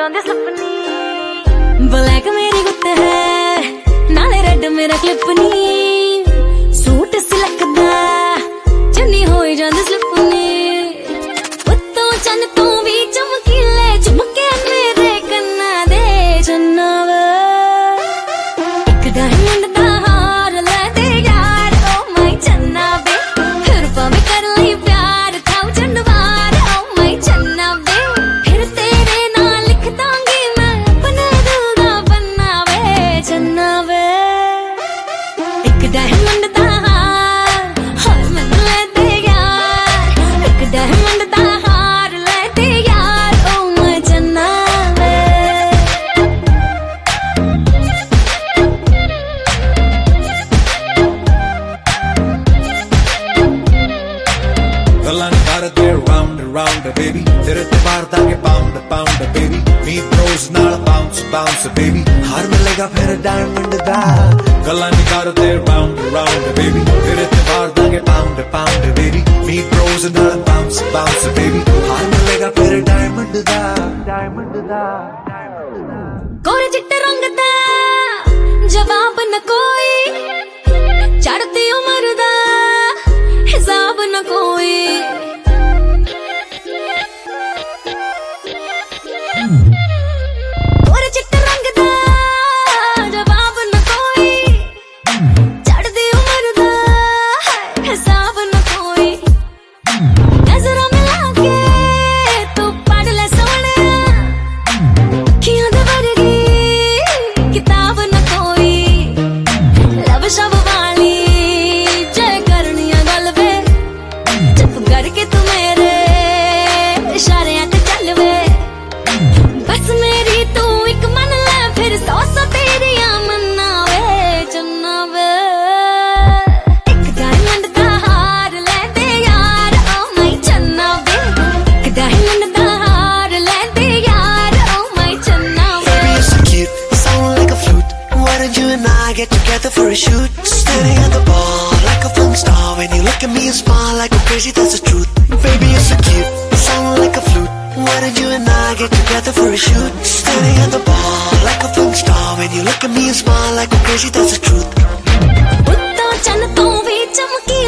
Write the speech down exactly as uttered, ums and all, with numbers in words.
ਜਾਂਦੇ ਸੁਪਨੇ ਬਲੈਕ ਮੇਰੀ ਗੁੱਤ ਹੈ ਨਾਲੇ ਰੈਡ ਮੇਰਾ ਕਲਿੱਪ ਨੀ ਸੂਟ ਸਿਲਕਦਾ ਚੰਨੀ ਹੋਈ ਜਾਂਦੇ ਸੁਪਨੇ ਉੱਤੋਂ ਚੰਨ ਤੂੰ ਵੀ ਚਮਕੀਲੇ ਝੁਮਕੇ ਮੇਰੇ ਕੰਨਾਂ ਦੇ ਚੰਨਾ ਵੇ ਇੱਕ ਡਾਇਮੰਡ ਦਾ ਹਾਰ ਲੈ ਦੇ ਯਾਰ ਓ ਮਾਈ ਚੰਨਾ ਵੇ ਫਿਰ ਭਾਵੇਂ ਕਰ ਲਈ ਪਿਆਰ ਥਾਉ ਚੰਡਵਾਰ ਓ ਮਾਈ ਚੰਨਾ ਵੇ ਫਿਰ ਤੇਰੇ ਨਾਲ ਲਿਖ ਦਾਂਗੀ ਮੈਂ ਆਪਣੇ ਦਿਲ ਦਾ ਪੰਨਾ ਵੇ ਚੰਨਾ ਵੇ ਇੱਕ ਡਾਇਮੰਡ ਦਾ ਹਾਰ ਹਾਰ ਮੈਨੂੰ ਲੈ ਦੇ ਯਾਰ ਇੱਕ ਡਾਇਮੰਡ ਦਾ ਹਾਰ ਲੈ ਦੇ ਯਾਰ ਓ ਮਾਈ ਚੰਨਾ ਵੇ ਗੱਲਾਂ ਕਰਦੇ round round baby ਤੇਰੇ ਤੇ ਮਾਰਦਾ ਕੇ pound pound baby me bros ਨਾਲ bounce bounce baby ਹਾਰ ਮਿਲੇਗਾ ਫਿਰ ਡਾਇਮੰਡ ਦਾ ਗੱਲਾਂ ਕਰਦੇ round round baby ਤੇਰੇ ਤੇ ਮਾਰਦਾ ਕੇ pound pound baby me bros ਨਾਲ bounce bounce baby ਹਾਰ ਮਿਲੇਗਾ ਫਿਰ ਡਾਇਮੰਡ ਦਾ ਡਾਇਮੰਡ ਦਾ गोरे चिट्टे रंग दा जवाब न कोई चढ़ती उम्र दा हिसाब न कोई गोरे चिट्टे रंग दा जवाब न कोई चढ़ती उम्र दा हिसाब न कोई नजरों मिला के तू पढ़ ले सोने किताब न कोई लब शब वाली जय करनिया गल वे चुप करके तू मेरे इशारे ते चल वे बस मेरी तू एक मन ले फिर सौ सौ तेरिया मन्ना वे चन्ना वे एक डायमंड दा हार ले दे यार ओ माई चन्ना वे एक डायमंड दा हार ले दे यार ओ माई चन्ना वे Sound like a flute. Why don't you and I get together for a shoot? Standing at the bar like a film star. When you look at me and smile like a crazy, that's the truth. Baby, you're so cute. Sound like a flute. Why don't you and I get together for a shoot? Standing at the bar like a film star. When you look at me and smile like a crazy, that's the truth. ਉੱਤੋਂ ਚੰਨ ਤੂੰ ਵੀ ਚਮਕੀ